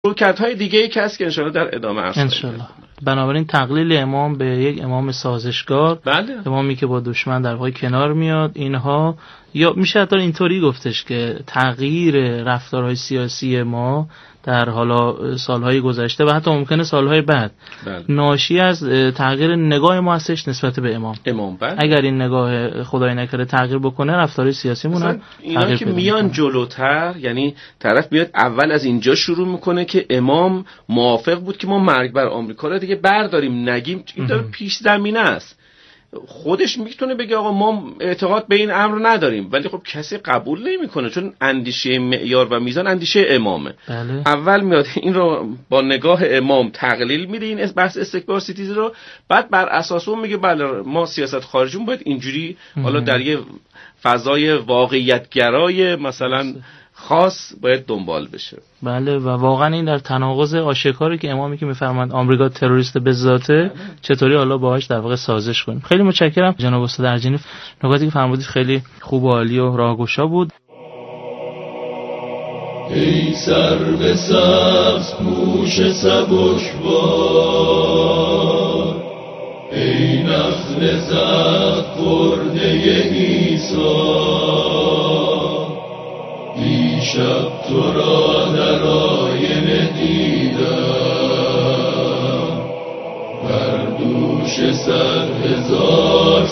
رویکردهای دیگه‌ای که هست که انشاءالله در ادامه عرض انشاءالله. بنابراین تقلیل امام به یک امام سازشگار، بله. امامی که با دشمن در واقع کنار میاد، اینها یا میشه حتی اینطوری گفتش که تغییر رفتارهای سیاسی ما در حالا سالهای گذشته و حتی ممکنه سالهای بعد ناشی از تغییر نگاه ما هستش نسبت به امام. بله. اگر این نگاه خدای نکرده تغییر بکنه، رفتارهای سیاسیمون هم اینا که میان جلوتر، یعنی طرف بیاد اول از اینجا شروع میکنه که امام موافق بود که ما مرگ بر آمریکا رو دیگه برداریم نگیم، این داره پیش زمینه است. خودش میتونه بگه آقا ما اعتقاد به این امر نداریم، ولی خب کسی قبول نمیکنه چون اندیشه معیار و میزان اندیشه امامه. بله. اول میاد این رو با نگاه امام تقلیل میده، این بحث استکبار ستیزی رو، بعد بر اساس اون میگه بله ما سیاست خارجیمون باید اینجوری حالا در یه فضای واقعیت‌گرای مثلا خاص باید دنبال بشه. بله، و واقعا این در تناقض آشکاری که امامی که میفرمایند آمریکا تروریست به ذاته، چطوری حالا باهاش در واقع سازش کنیم. خیلی متشکرم جناب استاد ارجنی، نکاتی که فرمودید خیلی خوب و عالی و راهگشا بود. ای سر به سبز پوش سبکبار، ای نخل زرد خورده عیسی، دیشب تو را در آینه دیدم، بر دوش 100,000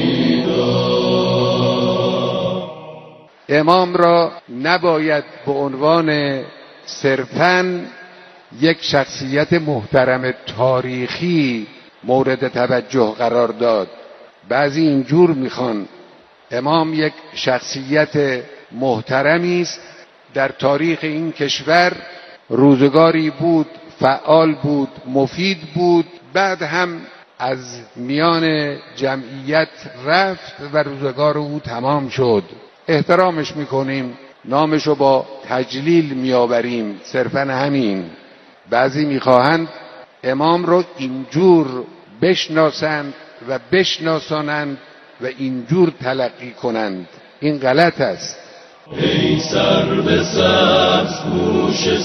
سپیدار. امام را نباید به عنوان صرفاً یک شخصیت محترم تاریخی مورد توجه قرار داد. بعضی اینجور میخوان. امام یک شخصیت محترمی است در تاریخ این کشور، روزگاری بود فعال بود، مفید بود، بعد هم از میان جمعیت رفت و روزگار او تمام شد. احترامش میکنیم، نامشو با تجلیل میآوریم، صرفا همین. بعضی میخواهند امام رو اینجور بشناسند و بشناسانند و اینجور تلقی کنند. این غلط است. ای سر به سبز پوش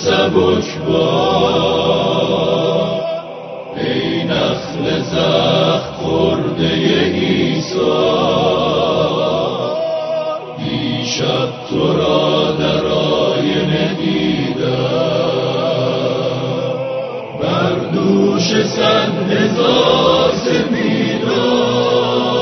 سبکبار، ای نخل زخم خورده عیسی، دیشب تو را در آینه دیدم، بر دوش 100,000 سپیدار.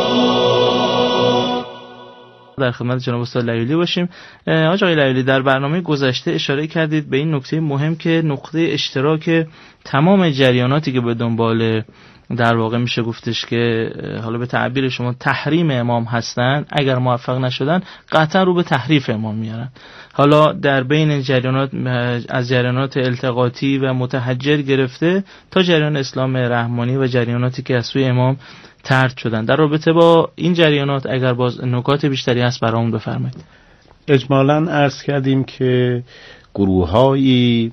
در خدمت جناب استاد لیلی باشیم. آقای لیلی، در برنامه گذشته اشاره کردید به این نکته مهم که نقطه اشتراک تمام جریاناتی که به دنبال در واقع میشه گفتش که حالا به تعبیر شما تحریم امام هستن، اگر موفق نشدن قطعا رو به تحریف امام میارن. حالا در بین جریانات، از جریانات التقاطی و متحجر گرفته تا جریان اسلام رحمانی و جریاناتی که از سوی امام طرد شدن، در رابطه با این جریانات اگر باز نکات بیشتری هست برامون بفرمایید. اجمالاً عرض کردیم که گروه‌هایی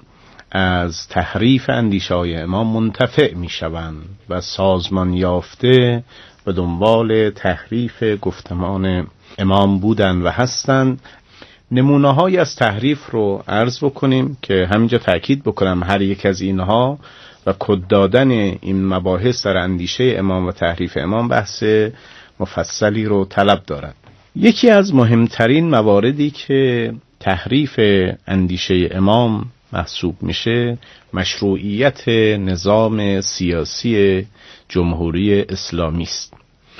از تحریف اندیشه‌های امام منتفع می‌شوند و سازمان یافته به دنبال تحریف گفتمان امام بودند و هستند. نمونه‌هایی از تحریف رو عرض بکنیم که همینجا تأکید بکنم هر یک از اینها و کد دادن این مباحث در اندیشه امام و تحریف امام بحث مفصلی رو طلب دارد. یکی از مهمترین مواردی که تحریف اندیشه امام محسوب میشه مشروعیت نظام سیاسی جمهوری اسلامی است.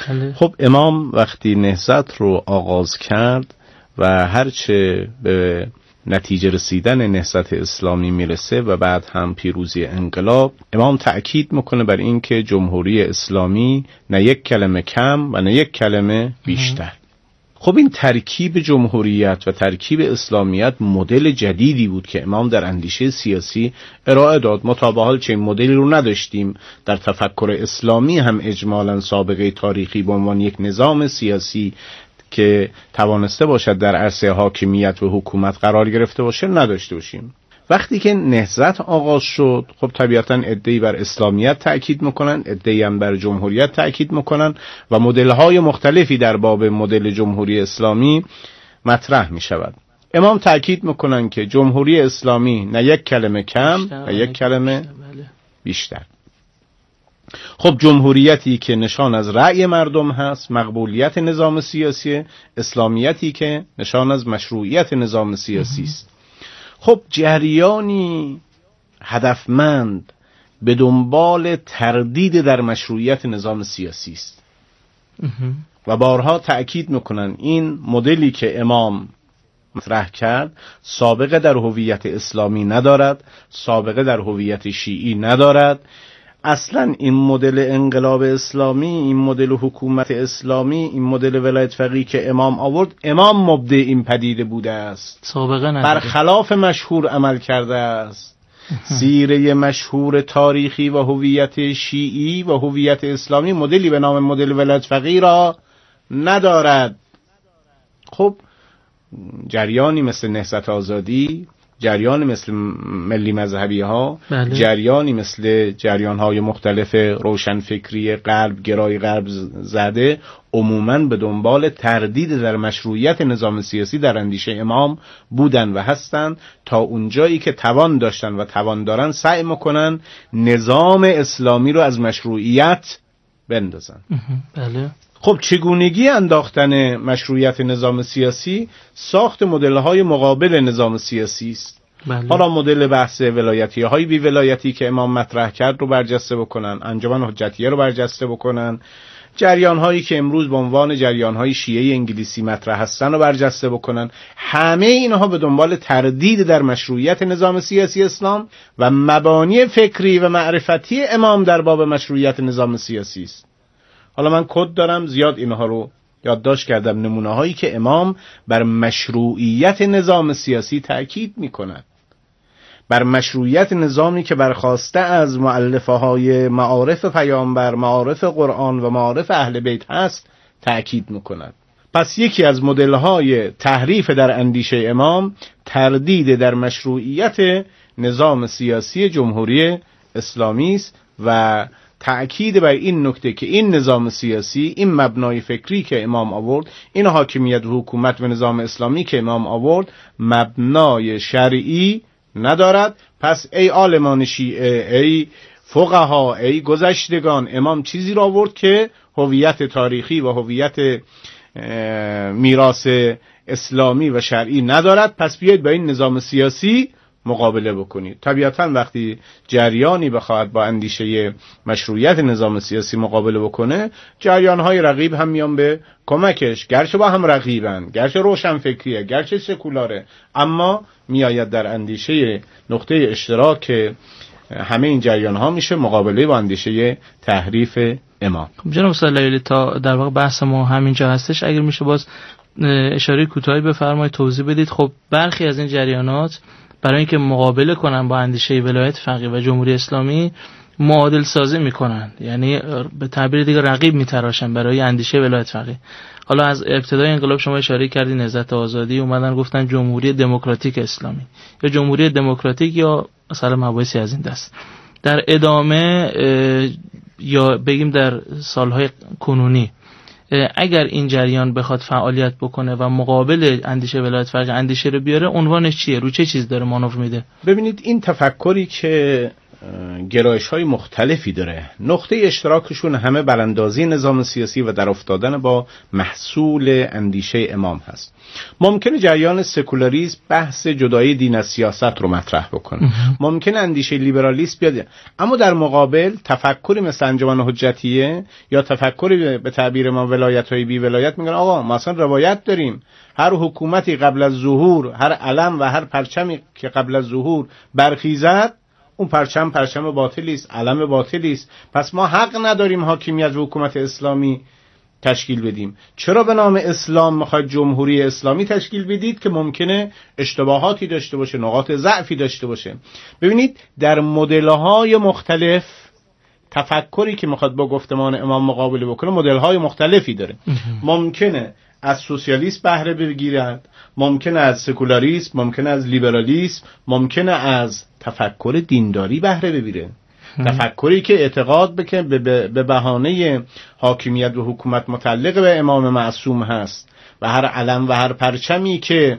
خب امام وقتی نهضت رو آغاز کرد و هرچه به نتیجه رسیدن نهضت اسلامی میرسه و بعد هم پیروزی انقلاب، امام تأکید میکنه بر این که جمهوری اسلامی نه یک کلمه کم و نه یک کلمه بیشتر. خب این ترکیب جمهوریت و ترکیب اسلامیت مدل جدیدی بود که امام در اندیشه سیاسی ارائه داد. ما تا به حال چنین مدلی رو نداشتیم. در تفکر اسلامی هم اجمالاً سابقه تاریخی به عنوان یک نظام سیاسی که توانسته باشد در عرصه حاکمیت و حکومت قرار گرفته باشه نداشته باشیم. وقتی که نهضت آغاز شد، خب طبیعتاً عده‌ای بر اسلامیت تأکید میکنن، عده‌ای هم بر جمهوریت تأکید میکنن و مدل‌های مختلفی در باب مدل جمهوری اسلامی مطرح میشود. امام تأکید میکنن که جمهوری اسلامی نه یک کلمه کم و یک کلمه بیشتر. خب جمهوریتی که نشان از رأی مردم هست، مقبولیت نظام سیاسی، اسلامیتی که نشان از مشروعیت نظام سیاسی است. خب جریانی هدفمند به دنبال تردید در مشروعیت نظام سیاسی است و بارها تأکید میکنن این مدلی که امام مطرح کرد سابقه در هویت اسلامی ندارد، سابقه در هویت شیعی ندارد. اصلا این مدل انقلاب اسلامی، این مدل حکومت اسلامی، این مدل ولایت فقیه که امام آورد، امام مبدع این پدیده بوده است، سابقه نداره، برخلاف مشهور عمل کرده است. سیره مشهور تاریخی و هویت شیعی و هویت اسلامی مدلی به نام مدل ولایت فقیه را ندارد. خب جریانی مثل نهضت آزادی، جریانی مثل ملی مذهبی ها، جریانی مثل جریان های مختلف روشنفکری غرب گرای غرب زده عموماً به دنبال تردید در مشروعیت نظام سیاسی در اندیشه امام بودن و هستند تا اونجایی که توان داشتن و توان دارن سعی میکنن نظام اسلامی رو از مشروعیت بندازن. بله. خب چگونگی انداختن مشروعیت نظام سیاسی ساخت مدل‌های مقابل نظام سیاسی است. بله. حالا مدل بحث ولایتی های بی ولایتی که امام مطرح کرد رو برجسته بکنن، انجمن حجتیه رو برجسته بکنن، جریان هایی که امروز به عنوان جریان های شیعه انگلیسی مطرح هستن رو برجسته بکنن. همه اینها به دنبال تردید در مشروعیت نظام سیاسی اسلام و مبانی فکری و معرفتی امام در باب مشروعیت نظام سیاسی است. حالا من کد دارم زیاد اینها رو یادداشت کردم، نمونه هایی که امام بر مشروعیت نظام سیاسی تأکید می کند، بر مشروعیت نظامی که برخواسته از مؤلفه های معارف پیامبر، معارف قرآن و معارف اهل بیت هست تأکید می کند. پس یکی از مدل های تحریف در اندیشه امام تردید در مشروعیت نظام سیاسی جمهوری اسلامی است و تأکید بر این نکته که این نظام سیاسی، این مبنای فکری که امام آورد، این حاکمیت و حکومت و نظام اسلامی که امام آورد مبنای شرعی ندارد. پس ای عالمان شیعه، ای فقها، ای گذشتگان، امام چیزی را آورد که هویت تاریخی و هویت میراث اسلامی و شرعی ندارد، پس بیاید با این نظام سیاسی مقابله بکنید. طبیعتا وقتی جریانی بخواهد با اندیشه مشروعیت نظام سیاسی مقابله بکنه، جریان‌های رقیب هم میان به کمکش، گرچه با هم رقیبن، گرچه روشنفکریه، گرچه سکولاره، اما میآید در اندیشه نقطه اشتراک همه این جریان‌ها میشه مقابله با اندیشه تحریف امام. جناب استاد لیلی، تا در واقع بحث ما همینجا هستش، اگر میشه باز اشاره کوتاهی بفرمایید، توضیح بدید. خب برخی از این جریانات برای اینکه مقابله کنن با اندیشه ولایت فقیه و جمهوری اسلامی معادل سازی میکنن، یعنی به تعبیر دیگه رقیب میتراشن برای اندیشه ولایت فقیه. حالا از ابتدای انقلاب شما اشاره کردین نهضت آزادی اومدن گفتن جمهوری دموکراتیک اسلامی یا جمهوری دموکراتیک یا مثلا مباحثی از این دست. در ادامه یا بگیم در سالهای کنونی اگر این جریان بخواد فعالیت بکنه و مقابل اندیشه ولایت فقیه اندیشه رو بیاره، عنوانش چیه؟ رو چه چیز داره مانور میده؟ ببینید این تفکری که گرایش‌های مختلفی داره، نقطه اشتراکشون همه براندازی نظام سیاسی و در افتادن با محصول اندیشه امام هست. ممکنه جریان سکولاریسم بحث جدایی دین از سیاست رو مطرح بکنه، ممکنه اندیشه لیبرالیسم بیاد، اما در مقابل تفکری مثل انجمن حجتیه یا تفکری به تعبیر ما ولایت‌های بی ولایت میگن آقا ما اصلا روایت داریم، هر حکومتی قبل از ظهور، هر علم و هر پرچمی که قبل از ظهور برخیزد، اون پرچم باطلی است، علم باطلی است، پس ما حق نداریم حاکمیت و حکومت اسلامی تشکیل بدیم. چرا به نام اسلام میخواید جمهوری اسلامی تشکیل بدید که ممکنه اشتباهاتی داشته باشه، نقاط ضعفی داشته باشه؟ ببینید در مدل‌های مختلف تفکری که میخواد با گفتمان امام مقابله بکنه مدل‌های مختلفی داره. ممکنه از سوسیالیسم بهره بگیرد، ممکنه از سکولاریسم، ممکنه از لیبرالیسم، ممکنه از تفکر دینداری بهره بگیره، تفکری که اعتقاد بکنه به بهانه حاکمیت و حکومت متعلق به امام معصوم هست و هر علم و هر پرچمی که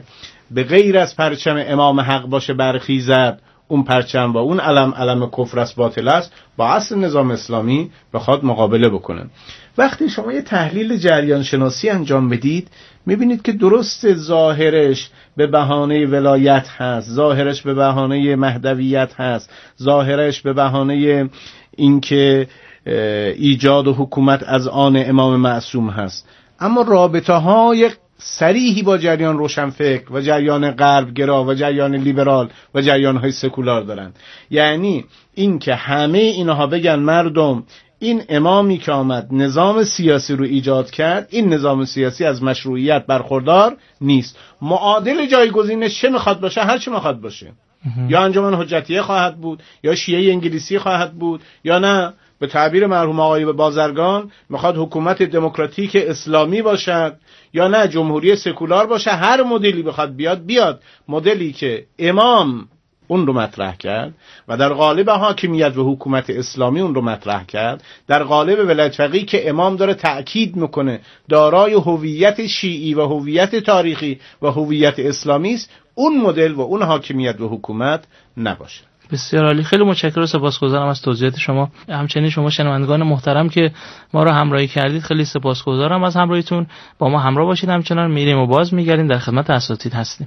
به غیر از پرچم امام حق باشه برخیزد، اون پرچم و اون علم کفر است، باطل است، با اصل نظام اسلامی بخواد مقابله بکنه. وقتی شما یه تحلیل جریان شناسی انجام بدید میبینید که درست ظاهرش به بهانه ولایت هست، ظاهرش به بهانه مهدویت هست، ظاهرش به بهانه اینکه ایجاد و حکومت از آن امام معصوم هست، اما رابطه های صریحی با جریان روشنفکر و جریان غربگرا و جریان لیبرال و جریان های سکولار دارن. یعنی این که همه اینها بگن مردم این امامی که آمد نظام سیاسی رو ایجاد کرد، این نظام سیاسی از مشروعیت برخوردار نیست، معادل جایگزینش چه میخواد باشه؟ هر چی میخواد باشه. یا انجمن حجتیه خواهد بود، یا شیعه انگلیسی خواهد بود، یا نه به تعبیر مرحوم آقای بازرگان میخواد حکومت دموکراتیک اسلامی باشد، یا نه جمهوری سکولار باشه. هر مدلی بخواد بیاد مدلی که امام اون رو مطرح کرد و در قالب حاکمیت و حکومت اسلامی اون رو مطرح کرد، در قالب ولایت فقیه که امام داره تأکید میکنه دارای هویت شیعی و هویت تاریخی و هویت اسلامی است، اون مدل و اون حاکمیت و حکومت نباشه. بسیار عالی، خیلی متشکرم و سپاسگزارم از توضیحات شما. همچنین شما شنوندگان محترم که ما رو همراهی کردید خیلی سپاسگزارم از همراهیتون. با ما همراه باشید، همچنان میریم و باز میگردیم، در خدمت اساتید هستیم.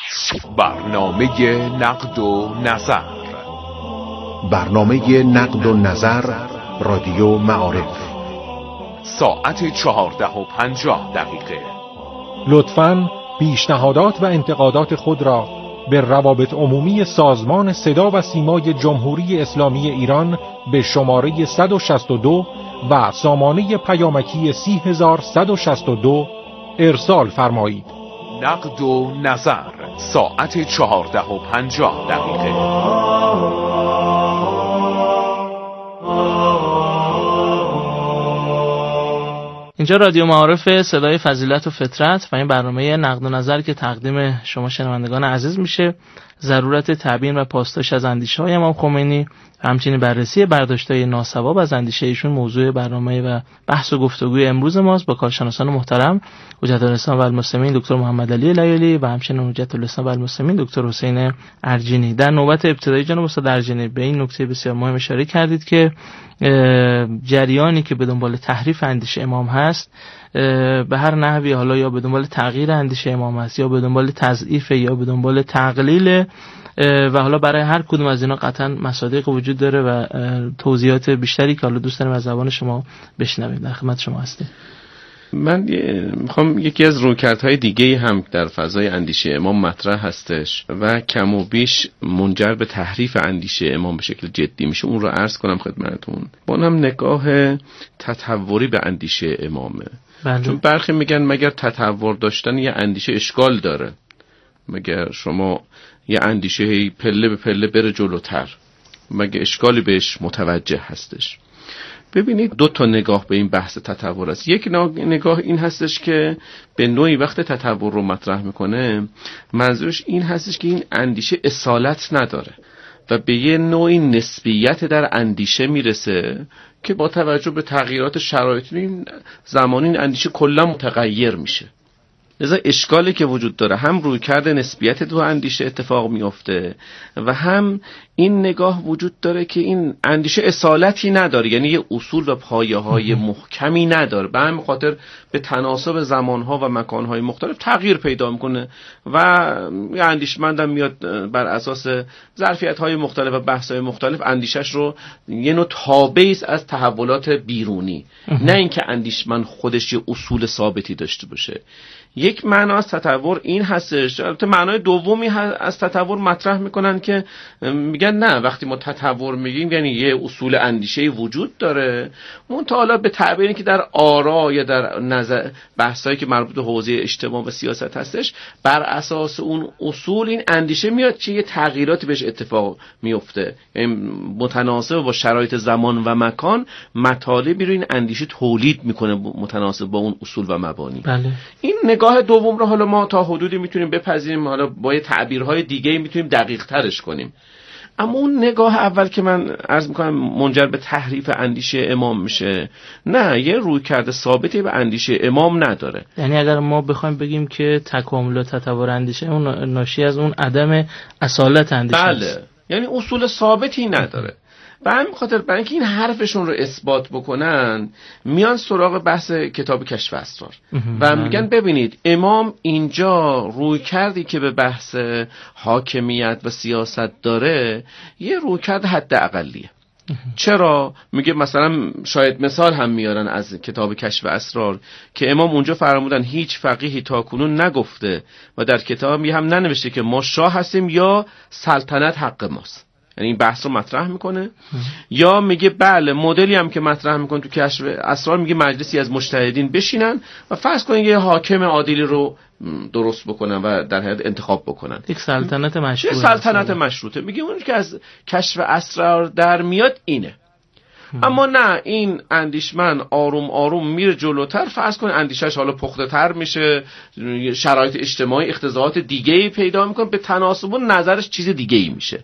برنامه نقد و نظر. برنامه نقد و نظر رادیو معارف، ساعت 14:50. لطفاً پیشنهادات و انتقادات خود را به روابط عمومی سازمان صدا و سیمای جمهوری اسلامی ایران به شماره 162 و سامانه پیامکی 30162 ارسال فرمایید. نقد و نظر، ساعت 14:50. اینجا رادیو معارف صدای فضیلت و فطرت و این برنامه نقد و نظر که تقدیم شما شنوندگان عزیز میشه، ضرورت تبیین و پاسداشت از اندیشه‌های امام خمینی و همچنین بررسی برداشت‌های ناصواب از اندیشه ایشون موضوع برنامه و بحث و گفتگوی امروز ماست با کارشناسان محترم حجت الاسلام و المسلمین دکتر محمد علی لیلی و همچنین حجت الاسلام و المسلمین دکتر حسین ارجینی. در نوبت ابتدایی جناب استاد ارجینی به این نکته بسیار مهم اشاره کردید که جریانی که به دنبال تحریف اندیشه امام هست به هر نحوی، حالا یا به دنبال تغییر اندیشه امام هست یا به دنبال تضعیف یا به دنبال تقلیل، و حالا برای هر کدوم از اینا قطعا مصادیق وجود داره و توضیحات بیشتری که حالا دوست داریم از زبان شما بشنویم. در خدمت شما هستیم. من میخوام یکی از رویکردهای دیگه هم در فضای اندیشه امام مطرح هستش و کم و بیش منجر به تحریف اندیشه امام به شکل جدی میشه، اون رو عرض کنم خدمتتون. با اونم نگاه تطوری به اندیشه امامه. بله. چون برخی میگن مگر تطور داشتن یه اندیشه اشکال داره؟ مگر شما یه اندیشه پله به پله بره جلوتر، مگه اشکالی بهش متوجه هستش؟ ببینید دو تا نگاه به این بحث تطور است. یک نگاه این هستش که به نوعی وقت تطور رو مطرح میکنه منظورش این هستش که این اندیشه اصالت نداره و به یه نوعی نسبیت در اندیشه میرسه که با توجه به تغییرات شرایط این زمانی این اندیشه کلا متغیر میشه. لذا اشکالی که وجود داره هم رویکرد نسبیت دو اندیشه اتفاق میفته و هم این نگاه وجود داره که این اندیشه اصالتی نداره، یعنی یه اصول و پایه‌های محکمی نداره، به همین خاطر به تناسب زمانها و مکانهای مختلف تغییر پیدا میکنه و یه اندیشمندم میاد بر اساس ظرفیت‌های مختلف و بحث‌های مختلف اندیشش رو یه نوع تابعی است از تحولات بیرونی، نه اینکه اندیشمند خودش یه اصول ثابتی داشته باشه. یک معنا از تطور این هستش. البته معنای دومی از تطور مطرح میکنن که میگن نه، وقتی ما تطور میگیم یعنی یه اصول اندیشه‌ای وجود داره، منتها حالا به تعبیری که در آرا یا در نظر بحثایی که مربوط به حوزه اجتماع و سیاست هستش، بر اساس اون اصول این اندیشه میاد که یه تغییراتی بهش اتفاق میفته، یعنی متناسب با شرایط زمان و مکان مطالبی رو این اندیشه تولید میکنه متناسب با اون اصول و مبانی. بله. این نگاه دوم رو حالا ما تا حدودی میتونیم بپذیریم، حالا با یه تعبیرهای دیگه میتونیم دقیق ترش کنیم. اما اون نگاه اول که من عرض میکنم منجر به تحریف اندیشه امام میشه، نه، یه رویکرد ثابتی به اندیشه امام نداره. یعنی اگر ما بخوایم بگیم که تکامل و تطور اندیشه اون ناشی از اون عدم اصالت اندیشه بله است. یعنی اصول ثابتی نداره. به همین خاطر برای اینکه این حرفشون رو اثبات بکنن میان سراغ بحث کتاب کشف اسرار و میگن ببینید امام اینجا روی کردی که به بحث حاکمیت و سیاست داره یه روی کرد حد اقلیه. چرا؟ میگه مثلا شاید مثال هم میارن از کتاب کشف اسرار که امام اونجا فرمودن هیچ فقیهی تاکنون نگفته و در کتاب هم ننوشته که ما شاه هستیم یا سلطنت حق ماست. یعنی این بحث رو مطرح میکنه. یا میگه بله مدلی هم که مطرح میکنه تو کشف اسرار، میگه مجلسی از مجتهدین بشینن و فرض کنین یه حاکم عادلی رو درست بکنن و در حقیقت انتخاب بکنن، یک سلطنت مشروطه. سلطنت مشروطه. میگه اون که از کشف اسرار در میاد اینه. اما نه، این اندیشمن آروم آروم میره جلوتر، فرض کنه اندیشش حالا پخته تر میشه، شرایط اجتماعی اختزاعات دیگه‌ای پیدا میکنه، به تناسب نظرش چیز دیگه‌ای میشه.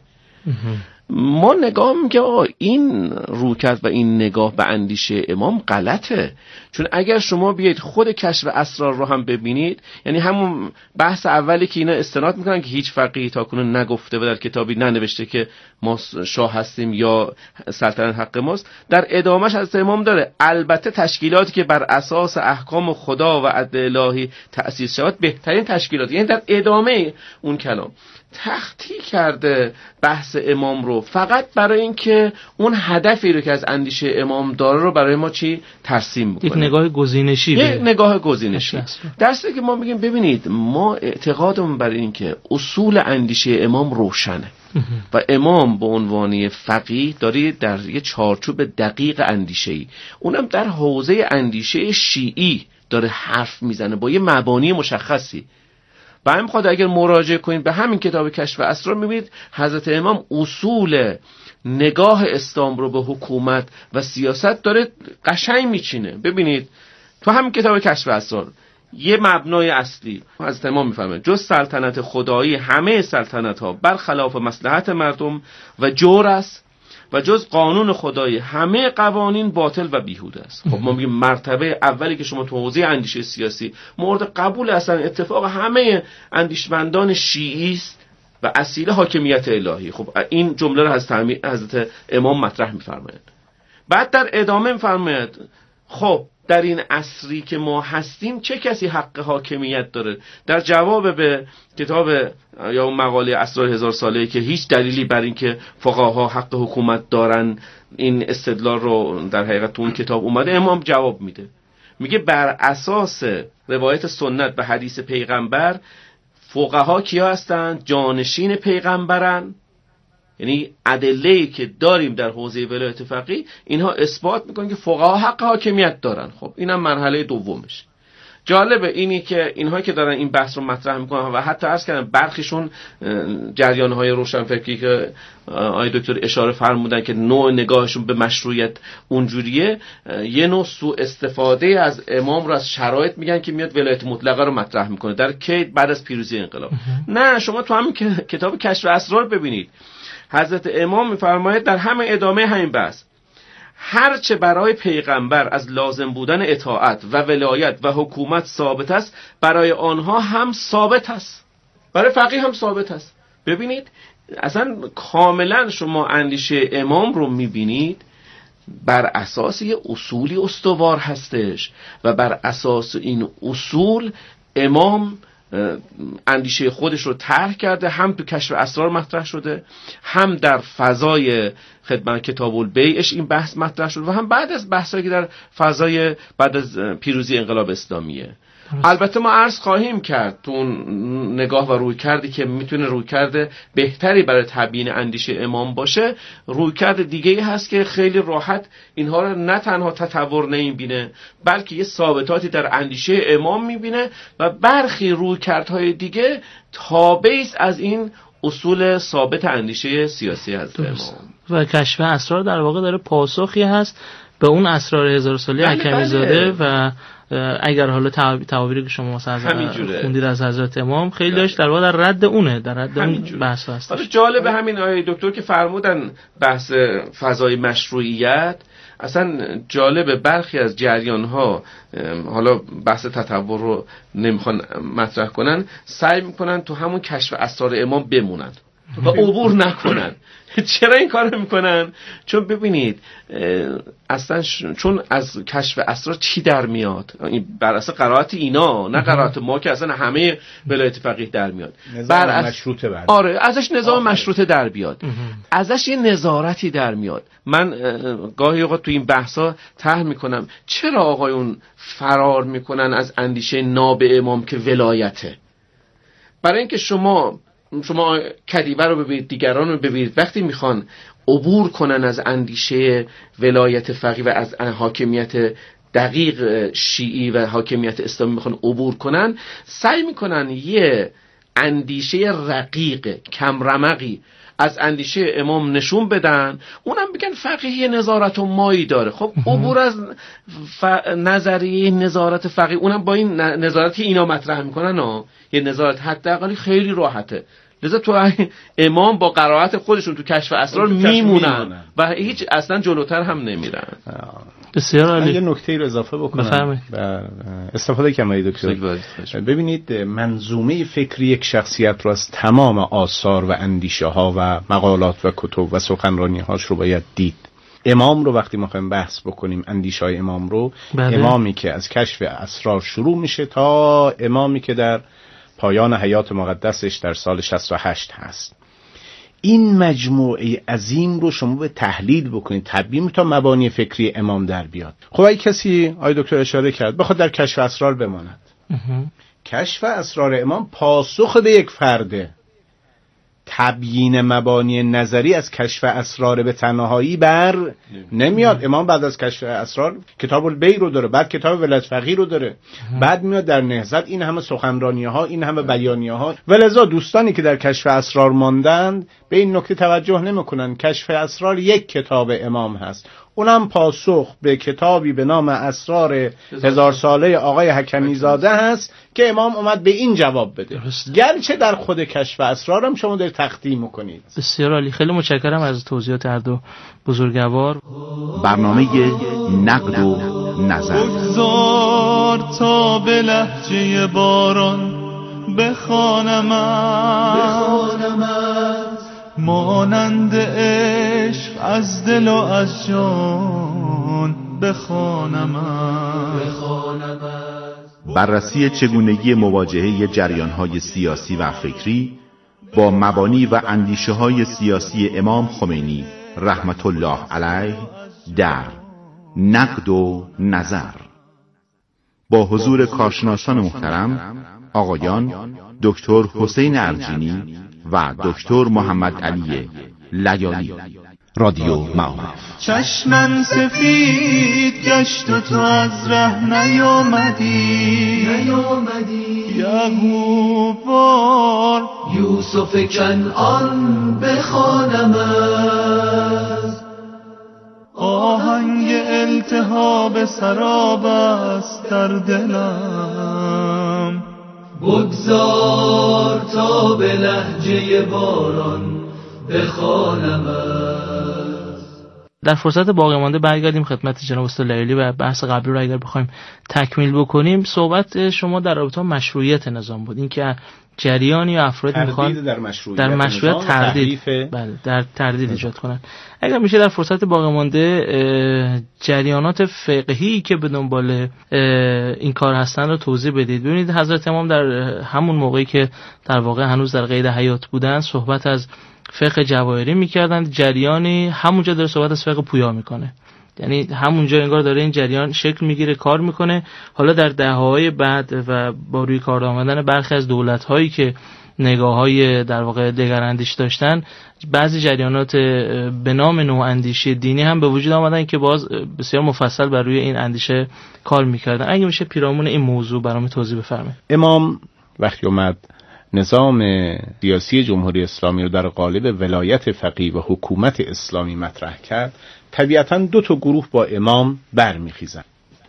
ما نگاه میگه این رویکرد و این نگاه به اندیشه امام غلطه. چون اگر شما بیایید خود کشف اسرار رو هم ببینید، یعنی همون بحث اولی که اینا استناد میکنن که هیچ فقیهی تاکنون نگفته و در کتابی ننوشته که ما شاه هستیم یا سلطنت حق ماست، در ادامهش از امام داره البته تشکیلاتی که بر اساس احکام خدا و عدل الهی تأسیس شود بهترین تشکیلات، یعنی در ادامه اون کلام تخطی کرده بحث امام رو فقط برای اینکه اون هدفی رو که از اندیشه امام داره رو برای ما ترسیم میکنه. یک نگاه گزینشی، یک نگاه گزینشی. درسته که ما میگیم ببینید ما اعتقادمون بر این که اصول اندیشه امام روشنه و امام به عنوان فقیه داره در یه چارچوب دقیق اندیشه‌ای، اونم در حوزه اندیشه شیعی داره حرف میزنه با یه مبانی مشخصی. و همین خاطر اگر مراجعه کنید به همین کتاب کشف اسرار میبینید حضرت امام اصول نگاه اسلام رو به حکومت و سیاست داره قشنگ میچینه. ببینید تو همین کتاب کشف اسرار یه مبنای اصلی حضرت امام میفرماید جز سلطنت خدایی همه سلطنت ها برخلاف مصلحت مردم و جور است و جز قانون خدایی همه قوانین باطل و بیهوده است. خب ما میگیم مرتبه اولی که شما تو حوزه اندیشه سیاسی مورد قبول اصلا اتفاق همه اندیشمندان شیعی است و اصیل حاکمیت الهی. خب این جمله رو حضرت امام مطرح میفرماید. بعد در ادامه میفرماید خب در این عصری که ما هستیم چه کسی حق حاکمیت داره؟ در جواب به کتاب یا مقاله اسرار 1000 ساله‌ای که هیچ دلیلی بر این که فقها حق حکومت دارن این استدلال رو در حقیقت اون کتاب اومده، امام جواب میده، میگه بر اساس روایت سنت و حدیث پیغمبر فقها کیا هستن؟ جانشین پیغمبرن. یعنی ادله‌ای که داریم در حوزه ولایت فقیه اینها اثبات میکنن که فقها حق حاکمیت دارن. خب اینم مرحله دومش. جالبه اینی که اینهایی که دارن این بحث رو مطرح میکنن و حتی عرض کردم برخیشون جریان‌های روشنفکری که آقای دکتر اشاره فرمودن که نوع نگاهشون به مشروعیت اونجوریه، یه نوع سوء استفاده از امام رو از شرایط میگن که میاد ولایت مطلقه رو مطرح میکنه در کی بعد از پیروزی انقلاب. نه، شما تو همین کتاب کشف اسرار ببینید حضرت امام میفرماید در همه ادامه همین بحث هرچه برای پیغمبر از لازم بودن اطاعت و ولایت و حکومت ثابت است برای آنها هم ثابت است، برای فقیه هم ثابت است. ببینید اصلا کاملا شما اندیشه امام رو میبینید بر اساس یه اصولی استوار هستش و بر اساس این اصول امام اندیشه خودش رو طرح کرده، هم تو کشف اسرار مطرح شده، هم در فضای خدمت کتاب البیعش این بحث مطرح شده و هم بعد از بحثایی که در فضای بعد از پیروزی انقلاب اسلامیه. البته ما عرض خواهیم کرد تو اون نگاه و روی کردی که میتونه روی کرده بهتری برای تبیین اندیشه امام باشه، روی کرد دیگه‌ای هست که خیلی راحت اینها رو نه تنها تطور نمیبینه بلکه یه ثابتاتی در اندیشه امام میبینه و برخی روی کردهای دیگه تابعی است از این اصول ثابت اندیشه سیاسی از امام. و کشف اسرار در واقع داره پاسخی هست به اون اسرار 1000 ساله حکمی زاده و اگر حالا تعابیری که شما مثلا خوندید از حضرت امام خیلی داشت در واقع در رد اونه، در رد اون بحث هست. حالا جالب همین آیه دکتر که فرمودن بحث فضای مشروعیت، اصلا جالب برخی از جریان ها حالا بحث تطور رو نمیخوان مطرح کنن، سعی میکنن تو همون کشف اسرار امام بمونن و عبور نکنن. چرا این کار میکنن؟ چون ببینید اصلا چون از کشف اسرار چی در میاد؟ بر اساس قرائت اینا، نه قرائت ما که اصلا همه ولایت فقیه در میاد. نظام مشروطه بعد. آره ازش نظام مشروطه در بیاد، ازش یه نظارتی در میاد. من گاهی اوقات تو این بحثا طرح میکنم چرا آقایون فرار میکنن از اندیشه ناب امام که ولایته. برای اینکه شما کدیبه رو ببینید، دیگران رو ببینید، وقتی میخوان عبور کنن از اندیشه ولایت فقیه و از حاکمیت دقیق شیعی و حاکمیت اسلامی میخوان عبور کنن، سعی میکنن یه اندیشه رقیق کم رمقی از اندیشه امام نشون بدن، اونم بگن فقیه نظارت و مایی داره. خب عبور از نظریه نظارت فقیه، اونم با این نظارت که اینا مطرح میکنن یه نظارت حداقلی خیلی راحته. لذا تو امام با قرائت خودشون تو کشف اسرار میمونن و هیچ اصلا جلوتر هم نمیرن. بسیار عالی. یه نکته رو اضافه بکنم و استفاده کنم دکتر. ببینید منظومه فکری یک شخصیت رو از تمام آثار و اندیشه ها و مقالات و کتب و سخنرانی هاش رو باید دید. امام رو وقتی میخوایم بحث بکنیم، اندیشه های امام رو، امامی که از کشف اسرار شروع میشه تا امامی که در پایان حیات مقدسش در سال 68 هست، این مجموعه عظیم رو شما به تحلیل بکنید، تبیین تا مبانی فکری امام در بیاد. خب اگه کسی آقای دکتر اشاره کرد بخواد در کشف اسرار بماند، کشف اسرار امام پاسخ به یک فرده، تبیین مبانی نظری از کشف اسرار به تنهایی بر نمیاد. امام بعد از کشف اسرار کتاب البیع رو داره، بعد کتاب ولایت فقیه رو داره، بعد میاد در نهضت این همه سخنرانی ها، این همه بیانیه ها. ولذا دوستانی که در کشف اسرار ماندند به این نکته توجه نمیکنن. کشف اسرار یک کتاب امام هست، اونم پاسخ به کتابی به نام اسرار 1000 ساله آقای حکمی زاده هست که امام اومد به این جواب بده. گرچه در خود کشف اسرار هم شما در تقدیم میکنید. بسیار عالی، خیلی متشکرم از توضیحات هر دو بزرگوار. برنامه نقد و نظر. بگذار تا به لهجه باران بخوانمت، مانند عشق از دل و از جان بخوانمت. بررسی چگونگی مواجهه جریان‌های سیاسی و فکری با مبانی و اندیشه‌های سیاسی امام خمینی رحمت الله علیه در نقد و نظر، با حضور کارشناسان محترم آقایان دکتر حسین ارجینی و دکتر محمد علی لیالی. رادیو معارف. چشمم سفید گشت و تو از ره نیامدی، یعقوبار یوسف کنعان بخوانمت. آهنگ التهاب سراب است در دلم، بگذار تا به لهجه باران بخوانمت. در فرصت باقی مانده برگردیم خدمت جناب استاد لیلی و بحث قبلی رو اگر بخوایم تکمیل بکنیم. صحبت شما در رابطه با مشروعیت نظام بود، اینکه جریانی و افراد میخوان در مشروعیت تردید، بله، در تردید ایجاد کنن. اگر میشه در فرصت باقی مانده جریانات فقهی که به دنبال این کار هستن رو توضیح بدید. ببینید حضرت امام در همون موقعی که در واقع هنوز در قید حیات بودن صحبت از فقه جواهری میکردن، جریانی همونجا داره صحبت از فقه پویا میکنه، یعنی همونجا انگار داره این جریان شکل میگیره، کار میکنه. حالا در دهه‌های بعد و با روی کار آمدن برخی از دولت‌هایی که نگاه‌های در واقع دگراندیش داشتن، بعضی جریانات به نام نواندیشی دینی هم به وجود آمدن که باز بسیار مفصل بر روی این اندیشه کار میکردن. اگه میشه پیرامون این موضوع برام توضیح بفرمایید. امام وقتی اومد نظام سیاسی جمهوری اسلامی رو در قالب ولایت فقیه و حکومت اسلامی مطرح کرد، طبیعتاً دو تا گروه با امام برمیخیزن.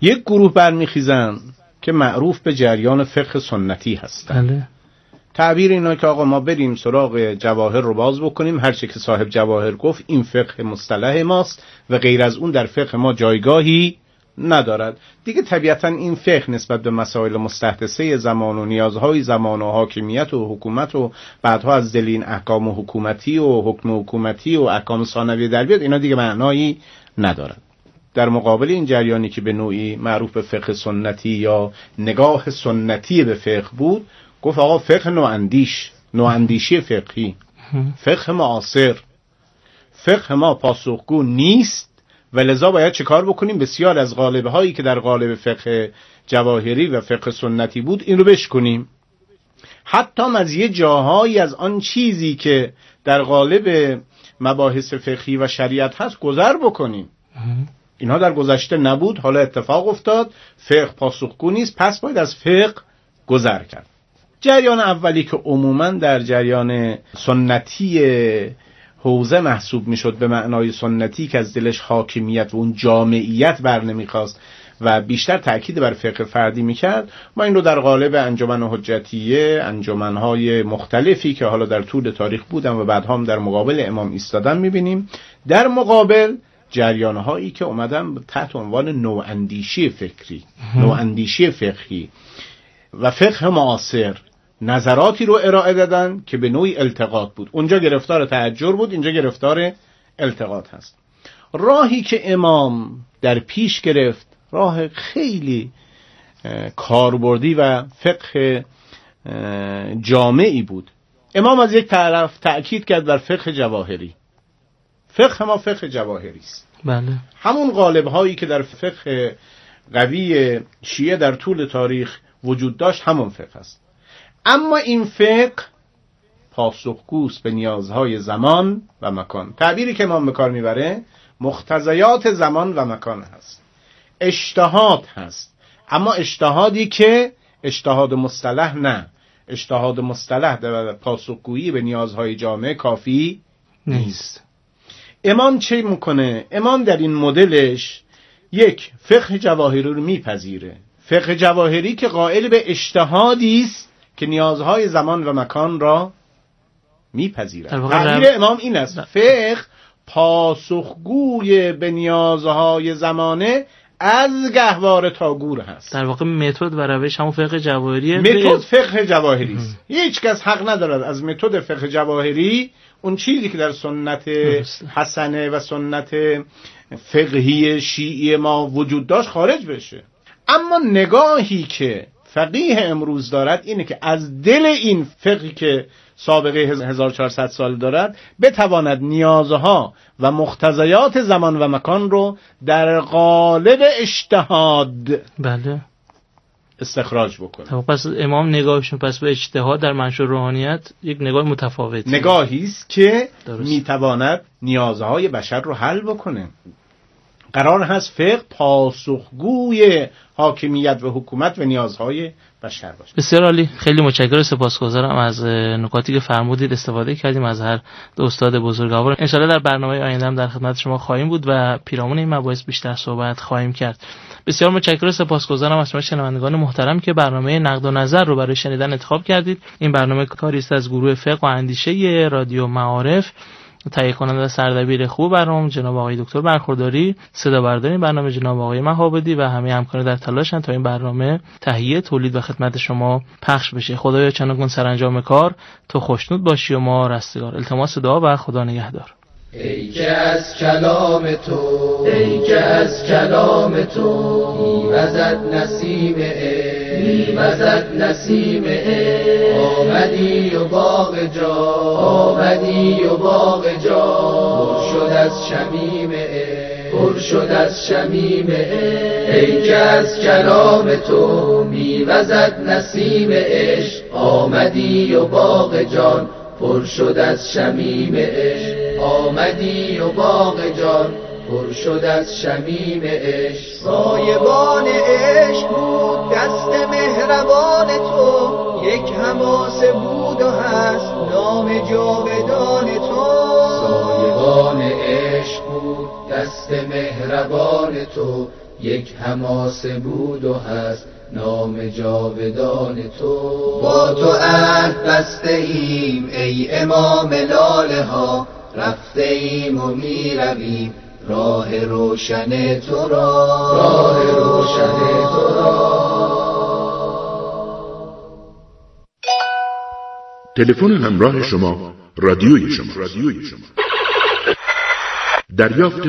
یک گروه برمیخیزن که معروف به جریان فقه سنتی هستن. بله. تعبیر اینا که آقا ما بریم سراغ جواهر رو باز بکنیم، هر چه که صاحب جواهر گفت این فقه مصطلح ماست و غیر از اون در فقه ما جایگاهی ندارد. دیگه طبیعتا این فقه نسبت به مسائل مستحدثه زمان و نیازهای زمان و حاکمیت و حکومت و بعدها از دل این احکام حکومتی و حکم حکومتی و احکام ثانویه در بیاد، اینا دیگه معنایی ندارد. در مقابل این جریانی که به نوعی معروف به فقه سنتی یا نگاه سنتی به فقه بود، گفت آقا فقه نواندیشی فقهی، فقه معاصر، فقه ما پاسخگو نیست و لذا باید چه کار بکنیم؟ بسیار از قالب هایی که در قالب فقه جواهری و فقه سنتی بود این رو بشکنیم، حتی از یه جاهایی از آن چیزی که در قالب مباحث فقهی و شریعت هست گذر بکنیم. اینها در گذشته نبود، حالا اتفاق افتاد، فقه پاسخگو نیست، پس باید از فقه گذر کرد. جریان اولی که عموماً در جریان سنتی حوزه محسوب میشد، به معنای سنتی که از دلش حاکمیت و اون جامعیت بر نمیخواست و بیشتر تأکید بر فقه فردی میکرد، ما این رو در قالب انجمن حجتیه، انجمنهای مختلفی که حالا در طول تاریخ بودن و بعد هم در مقابل امام ایستادن میبینیم. در مقابل جریانهایی که اومدن تحت عنوان نواندیشی فکری، نواندیشی فقهی و فقه معاصر نظراتی رو ارائه دادن که به نوعی التقاط بود. اونجا گرفتار تحجر بود، اینجا گرفتار التقاط هست. راهی که امام در پیش گرفت راه خیلی کاربردی و فقه جامعی بود. امام از یک طرف تأکید کرد بر فقه جواهری. فقه ما فقه جواهری است. بله. همون قالب هایی که در فقه قوی شیعه در طول تاریخ وجود داشت همون فقه است. اما این فقه پاسخگوست به نیازهای زمان و مکان. تعبیری که امام به کار میبره مقتضیات زمان و مکان هست. اجتهاد هست، اما اجتهادی که اجتهاد مصطلح نه. اجتهاد مصطلح در پاسخگویی به نیازهای جامعه کافی نیست. امام چه میکنه؟ امام در این مدلش یک فقه جواهری رو میپذیره. فقه جواهری که قائل به اجتهادی است که نیازهای زمان و مکان را میپذیرد. تعبیر امام این است: فقه پاسخگوی به نیازهای زمانه از گهواره تا گور هست. در واقع متد و روش همون فقه جواهریه. متد فقه جواهری است. هیچ کس حق ندارد از متد فقه جواهری اون چیزی که در سنت حسنه و سنت فقهی شیعی ما وجود داشت خارج بشه. اما نگاهی که فقیه امروز دارد اینه که از دل این فقهی که سابقه 1400 سال دارد بتواند نیازها و مقتضیات زمان و مکان رو در قالب اجتهاد بله استخراج بکنه. پس امام نگاهشون پس به اجتهاد در منشور روحانیت یک نگاه متفاوتی، نگاهی است که میتواند نیازهای بشر رو حل بکنه. قرار هست فقه پاسخگوی حاکمیت و حکومت و نیازهای بشر باشه. بسیار عالی، خیلی متشکرم، سپاسگزارم از نکاتی که فرمودید، استفاده کردیم از هر دو استاد بزرگوار. ان شاءالله در برنامه آینده هم در خدمت شما خواهیم بود و پیرامون این مباحث بیشتر صحبت خواهیم کرد. بسیار متشکرم، سپاسگزارم از شما شنوندگان محترم که برنامه نقد و نظر رو برای شنیدن انتخاب کردید. این برنامه کاری است از گروه فقه و اندیشه رادیو معارف. تهیه کننده سردبیر خوب برنامه جناب آقای دکتر برخورداری، صدا برداری برنامه جناب آقای مهابدی و همه همکاران در تلاشن تا این برنامه تهیه، تولید و خدمت شما پخش بشه. خدایا چنگون سرانجام کار، تو خوشنود باشی و ما رستگار. التماس دعا و خدا نگهدار. ای که از کلام تو، ای که از کلام تو میوزد نسیم میوزد نسیم آمدی و باغ جا، آمدی و باغ جا پر شد از شمیم پر شد از شمیم ای که از کلام تو میوزد نسیم عشق آمدی و باغ جان پر شد از شمیم عشق آمدی و باغ جان پر شد از شمیم عشق سایبان عشق بود دست مهربان تو یک حماسه بود و هست نام جاودان تو دیوان عشق بود دست مهربان تو، یک حماسه بود و هست نام جاودان تو. با تو عهد بسته ایم ای امام لاله ها، رفته ایم و می رویم راه روشن تو را، راه روشن تو را. تلفن همراه شما رادیوی شما. دریافت